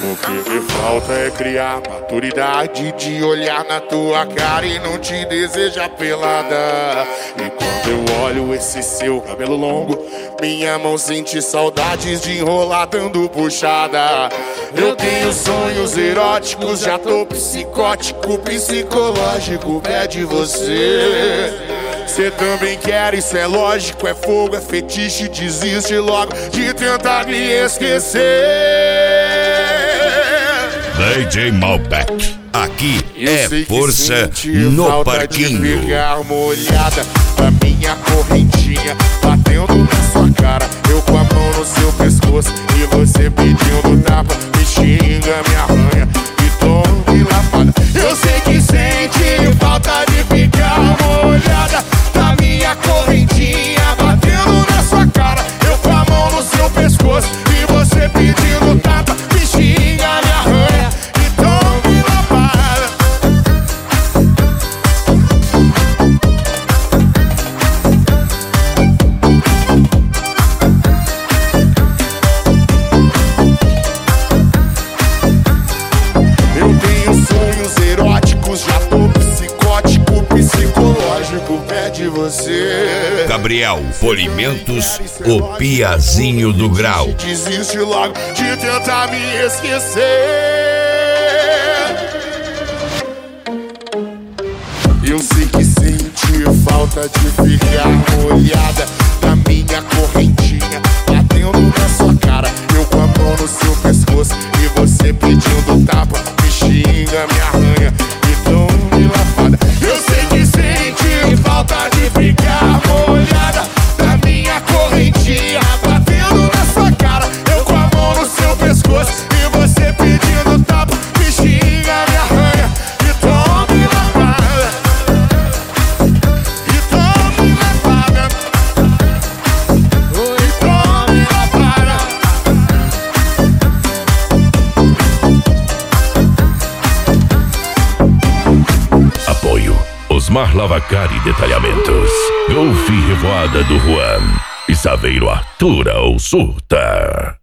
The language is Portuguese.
O que me falta é criar maturidade de olhar na tua cara e não te desejar pelada. E quando eu olho esse seu cabelo longo, minha mão sente saudades de enrolar dando puxada. Eu tenho sonhos eróticos, já tô psicótico, psicológico, pé de você. Cê também quer, isso é lógico, é fogo, é fetiche, desiste logo de tentar me esquecer. DJ Malbec, aqui é força no parquinho. De ficar molhada da minha correntinha batendo na sua cara, eu com a mão no seu pescoço e você pedindo tapa, me xinga, me arranha e tome lapada. Eu sei que sente falta de ficar molhada da minha correntinha batendo na sua cara, eu com a mão no seu pescoço e você pedindo tapa, me xinga, me arranha e tome lapada. Eu tenho sonhos eróticos, já tô psicótico, psicológico, pé de você. Gabriel Polimentos, o Piazinho do Grau. Desiste logo de tentar me esquecer. Eu sei que sente falta de ficar molhada da minha correntinha batendo na sua cara, eu com a mão no seu pescoço e você pedindo tapa, me xinga, me arranha e tome lapada. Eu sei que sente falta de ficar molhada da minha correntinha batendo na sua cara, eu com a mão no seu pescoço e você pedindo tapa, me xinga, me arranha e tome lapada. E tome lapada. E tome lapada. Apoio Osmar Lavacari Detalhamentos, Golfe Revoada do Juan e Saveiro Artura ou Surta.